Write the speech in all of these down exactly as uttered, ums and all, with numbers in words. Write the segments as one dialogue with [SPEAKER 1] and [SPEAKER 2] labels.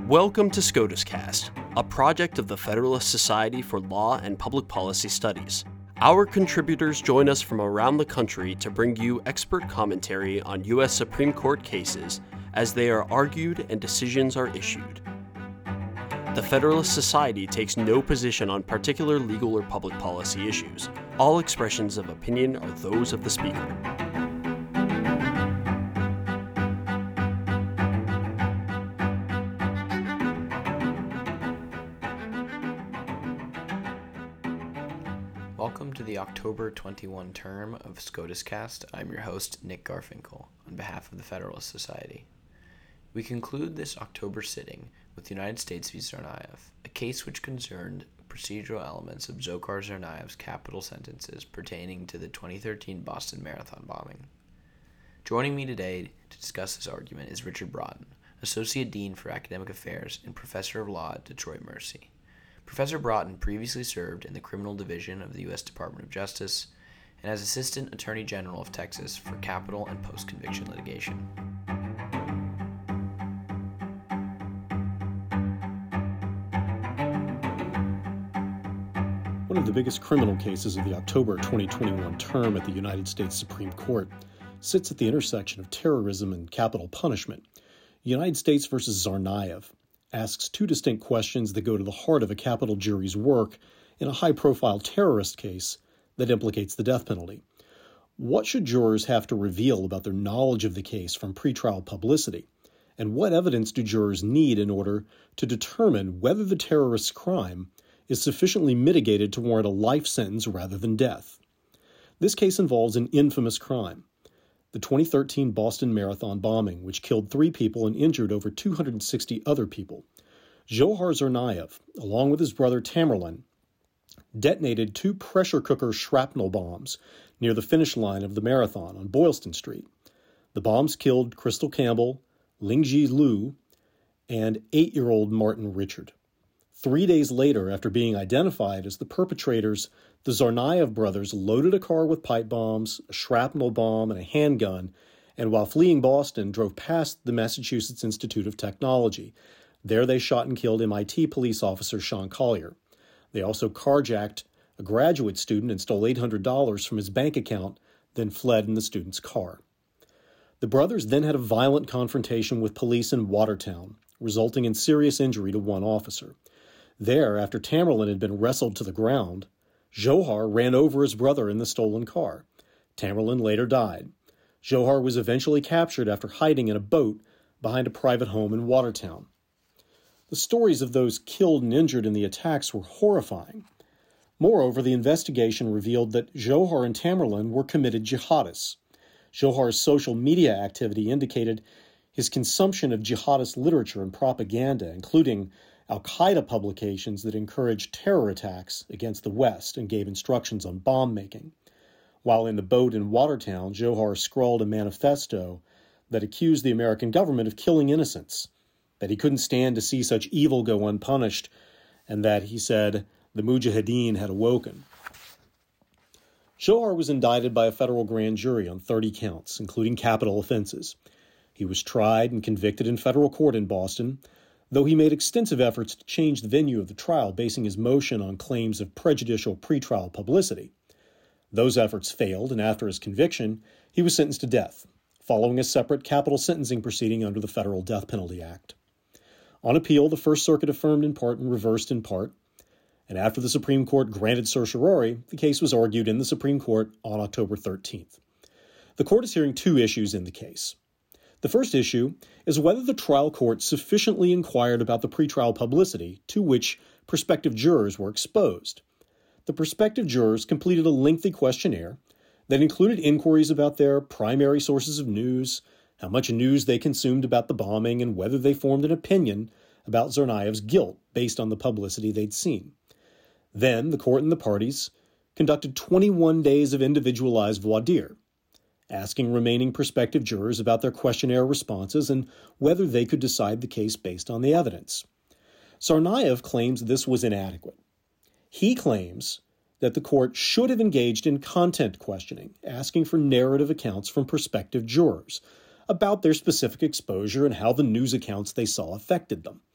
[SPEAKER 1] Welcome to SCOTUScast, a project of the Federalist Society for Law and Public Policy Studies. Our contributors join us from around the country to bring you expert commentary on U S Supreme Court cases as they are argued and decisions are issued. The Federalist Society takes no position on particular legal or public policy issues. All expressions of opinion are those of the speaker.
[SPEAKER 2] Welcome to the October twenty-first term of SCOTUScast. I'm your host, Nick Garfinkel, on behalf of the Federalist Society. We conclude this October sitting with United States v. Tsarnaev, a case which concerned procedural elements of Dzhokhar Tsarnaev's capital sentences pertaining to the twenty thirteen Boston Marathon bombing. Joining me today to discuss this argument is Richard Broughton, Associate Dean for Academic Affairs and Professor of Law at Detroit Mercy. Professor Broughton previously served in the Criminal Division of the U S Department of Justice and as Assistant Attorney General of Texas for capital and post-conviction litigation.
[SPEAKER 3] One of the biggest criminal cases of the October twenty twenty-one term at the United States Supreme Court sits at the intersection of terrorism and capital punishment. United States v. Tsarnaev asks two distinct questions that go to the heart of a capital jury's work in a high-profile terrorist case that implicates the death penalty. What should jurors have to reveal about their knowledge of the case from pretrial publicity? And what evidence do jurors need in order to determine whether the terrorist's crime is sufficiently mitigated to warrant a life sentence rather than death? This case involves an infamous crime, the twenty thirteen Boston Marathon bombing, which killed three people and injured over two hundred sixty other people. Dzhokhar Tsarnaev, along with his brother Tamerlan, detonated two pressure cooker shrapnel bombs near the finish line of the marathon on Boylston Street. The bombs killed Crystal Campbell, Lingji Liu, and eight-year-old Martin Richard. Three days later, after being identified as the perpetrators, the Tsarnaev brothers loaded a car with pipe bombs, a shrapnel bomb, and a handgun, and while fleeing Boston, drove past the Massachusetts Institute of Technology. There they shot and killed M I T police officer Sean Collier. They also carjacked a graduate student and stole eight hundred dollars from his bank account, then fled in the student's car. The brothers then had a violent confrontation with police in Watertown, resulting in serious injury to one officer. There, after Tamerlan had been wrestled to the ground, Dzhokhar ran over his brother in the stolen car. Tamerlan later died. Dzhokhar was eventually captured after hiding in a boat behind a private home in Watertown. The stories of those killed and injured in the attacks were horrifying. Moreover, the investigation revealed that Dzhokhar and Tamerlan were committed jihadists. Dzhokhar's social media activity indicated his consumption of jihadist literature and propaganda, including Al-Qaeda publications that encouraged terror attacks against the West and gave instructions on bomb making. While in the boat in Watertown, Dzhokhar scrawled a manifesto that accused the American government of killing innocents, that he couldn't stand to see such evil go unpunished, and that, he said, the Mujahideen had awoken. Dzhokhar was indicted by a federal grand jury on thirty counts, including capital offenses. He was tried and convicted in federal court in Boston, though he made extensive efforts to change the venue of the trial, basing his motion on claims of prejudicial pretrial publicity. Those efforts failed, and after his conviction, he was sentenced to death, following a separate capital sentencing proceeding under the Federal Death Penalty Act. On appeal, the First Circuit affirmed in part and reversed in part, and after the Supreme Court granted certiorari, the case was argued in the Supreme Court on October thirteenth. The court is hearing two issues in the case. The first issue is whether the trial court sufficiently inquired about the pretrial publicity to which prospective jurors were exposed. The prospective jurors completed a lengthy questionnaire that included inquiries about their primary sources of news, how much news they consumed about the bombing, and whether they formed an opinion about Tsarnaev's guilt based on the publicity they'd seen. Then the court and the parties conducted twenty-one days of individualized voir dire, asking remaining prospective jurors about their questionnaire responses and whether they could decide the case based on the evidence. Tsarnaev claims this was inadequate. He claims that the court should have engaged in content questioning, asking for narrative accounts from prospective jurors about their specific exposure and how the news accounts they saw affected them.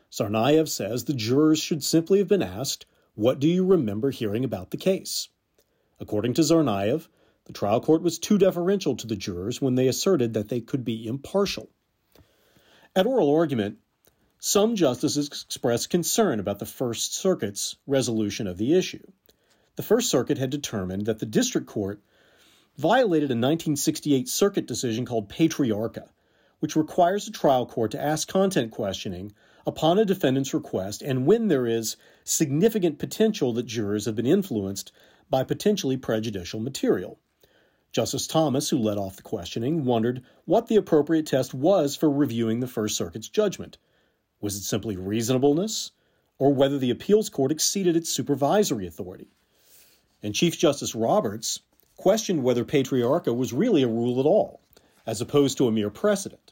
[SPEAKER 3] Tsarnaev says the jurors should simply have been asked, "What do you remember hearing about the case?" According to Tsarnaev, the trial court was too deferential to the jurors when they asserted that they could be impartial. At oral argument, some justices expressed concern about the First Circuit's resolution of the issue. The First Circuit had determined that the district court violated a nineteen sixty-eight circuit decision called Patriarcha, which requires a trial court to ask content questioning upon a defendant's request and when there is significant potential that jurors have been influenced by potentially prejudicial material. Justice Thomas, who led off the questioning, wondered what the appropriate test was for reviewing the First Circuit's judgment. Was it simply reasonableness, or whether the appeals court exceeded its supervisory authority? And Chief Justice Roberts questioned whether Patriarcha was really a rule at all, as opposed to a mere precedent.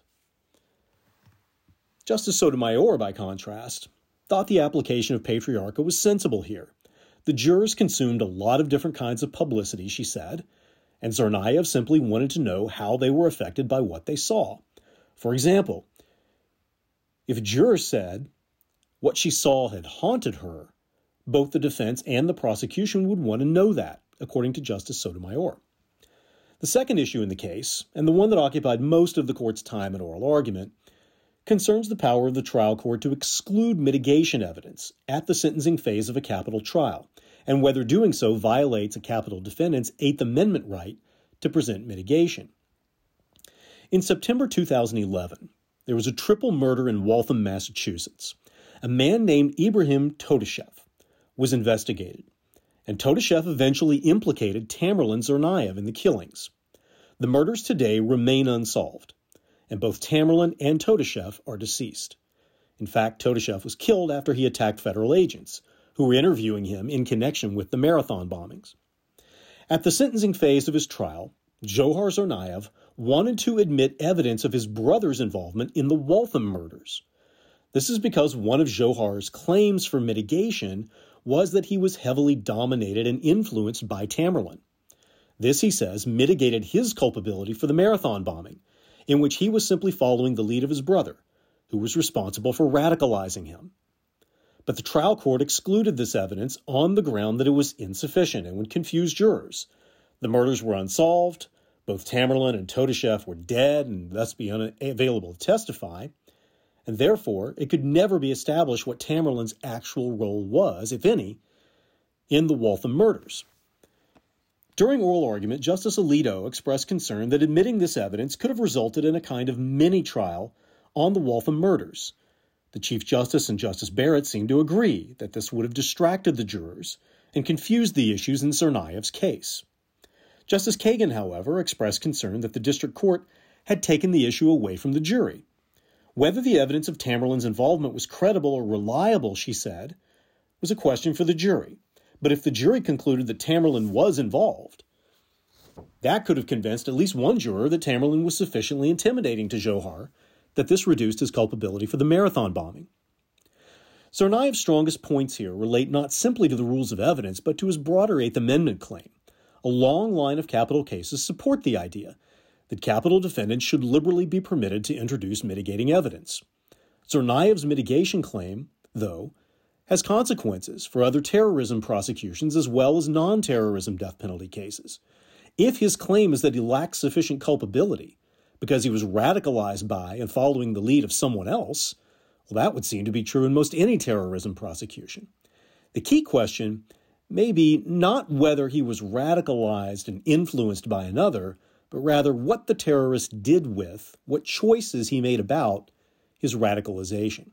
[SPEAKER 3] Justice Sotomayor, by contrast, thought the application of Patriarcha was sensible here. The jurors consumed a lot of different kinds of publicity, she said, and Tsarnaev simply wanted to know how they were affected by what they saw. For example, if a juror said what she saw had haunted her, both the defense and the prosecution would want to know that, according to Justice Sotomayor. The second issue in the case, and the one that occupied most of the court's time in oral argument, concerns the power of the trial court to exclude mitigation evidence at the sentencing phase of a capital trial, and whether doing so violates a capital defendant's Eighth Amendment right to present mitigation. In September two thousand eleven, there was a triple murder in Waltham, Massachusetts. A man named Ibrahim Todashev was investigated, and Todashev eventually implicated Tamerlan Tsarnaev in the killings. The murders today remain unsolved, and both Tamerlan and Todashev are deceased. In fact, Todashev was killed after he attacked federal agents, who were interviewing him in connection with the Marathon bombings. At the sentencing phase of his trial, Dzhokhar Tsarnaev wanted to admit evidence of his brother's involvement in the Waltham murders. This is because one of Dzhokhar's claims for mitigation was that he was heavily dominated and influenced by Tamerlan. This, he says, mitigated his culpability for the Marathon bombing, in which he was simply following the lead of his brother, who was responsible for radicalizing him. But the trial court excluded this evidence on the ground that it was insufficient and would confuse jurors. The murders were unsolved, both Tamerlan and Todashev were dead and thus be unavailable to testify, and therefore it could never be established what Tamerlan's actual role was, if any, in the Waltham murders. During oral argument, Justice Alito expressed concern that admitting this evidence could have resulted in a kind of mini-trial on the Waltham murders. The Chief Justice and Justice Barrett seemed to agree that this would have distracted the jurors and confused the issues in Tsarnaev's case. Justice Kagan, however, expressed concern that the district court had taken the issue away from the jury. Whether the evidence of Tamerlan's involvement was credible or reliable, she said, was a question for the jury. But if the jury concluded that Tamerlan was involved, that could have convinced at least one juror that Tamerlan was sufficiently intimidating to Dzhokhar that this reduced his culpability for the Marathon bombing. Tsarnaev's strongest points here relate not simply to the rules of evidence, but to his broader Eighth Amendment claim. A long line of capital cases support the idea that capital defendants should liberally be permitted to introduce mitigating evidence. Tsarnaev's mitigation claim, though, has consequences for other terrorism prosecutions as well as non-terrorism death penalty cases. If his claim is that he lacks sufficient culpability because he was radicalized by and following the lead of someone else, well, that would seem to be true in most any terrorism prosecution. The key question may be not whether he was radicalized and influenced by another, but rather what the terrorist did with, what choices he made about his radicalization.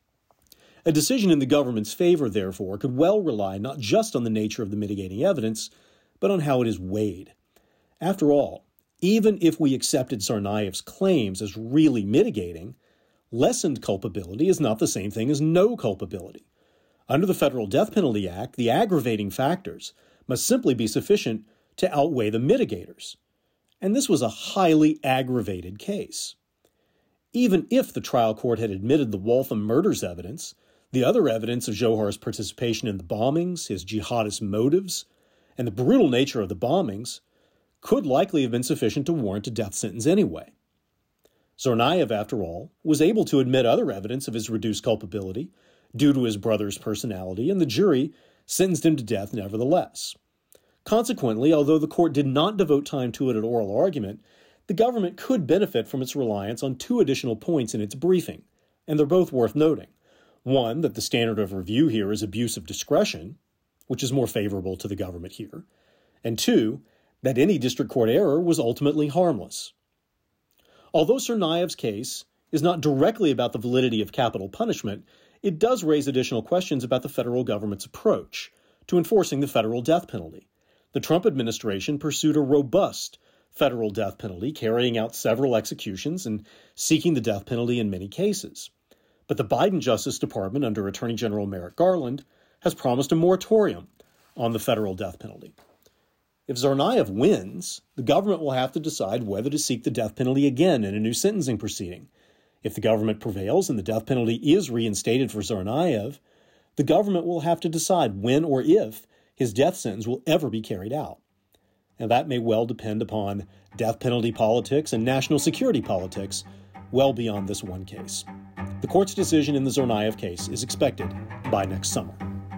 [SPEAKER 3] A decision in the government's favor, therefore, could well rely not just on the nature of the mitigating evidence, but on how it is weighed. After all, even if we accepted Tsarnaev's claims as really mitigating, lessened culpability is not the same thing as no culpability. Under the Federal Death Penalty Act, the aggravating factors must simply be sufficient to outweigh the mitigators. And this was a highly aggravated case. Even if the trial court had admitted the Waltham murders evidence, the other evidence of Dzhokhar's participation in the bombings, his jihadist motives, and the brutal nature of the bombings could likely have been sufficient to warrant a death sentence anyway. Tsarnaev, after all, was able to admit other evidence of his reduced culpability due to his brother's personality, and the jury sentenced him to death nevertheless. Consequently, although the court did not devote time to it at oral argument, the government could benefit from its reliance on two additional points in its briefing, and they're both worth noting. One, that the standard of review here is abuse of discretion, which is more favorable to the government here, and two, that any district court error was ultimately harmless. Although Tsarnaev's case is not directly about the validity of capital punishment, it does raise additional questions about the federal government's approach to enforcing the federal death penalty. The Trump administration pursued a robust federal death penalty, carrying out several executions and seeking the death penalty in many cases. But the Biden Justice Department, under Attorney General Merrick Garland, has promised a moratorium on the federal death penalty. If Tsarnaev wins, the government will have to decide whether to seek the death penalty again in a new sentencing proceeding. If the government prevails and the death penalty is reinstated for Tsarnaev, the government will have to decide when or if his death sentence will ever be carried out. And that may well depend upon death penalty politics and national security politics well beyond this one case. The court's decision in the Tsarnaev case is expected by next summer.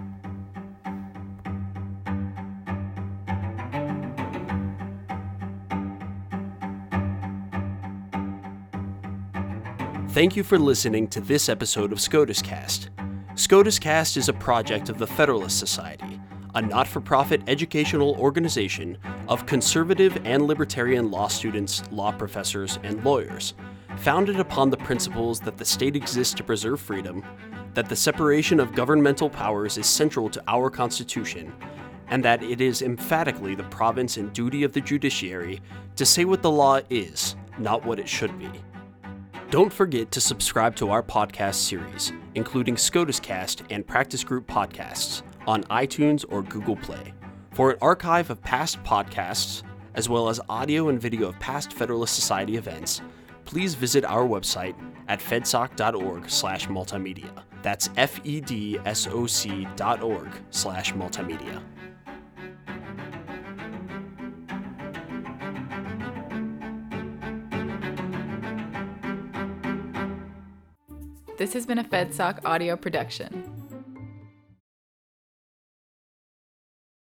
[SPEAKER 1] Thank you for listening to this episode of SCOTUS Cast. SCOTUS Cast is a project of the Federalist Society, a not-for-profit educational organization of conservative and libertarian law students, law professors, and lawyers, founded upon the principles that the state exists to preserve freedom, that the separation of governmental powers is central to our Constitution, and that it is emphatically the province and duty of the judiciary to say what the law is, not what it should be. Don't forget to subscribe to our podcast series, including SCOTUS Cast and Practice Group podcasts, on iTunes or Google Play. For an archive of past podcasts, as well as audio and video of past Federalist Society events, please visit our website at fedsoc.org slash multimedia. That's F-E-D-S-O-C dot org slash multimedia.
[SPEAKER 4] This has been a FedSoc audio production.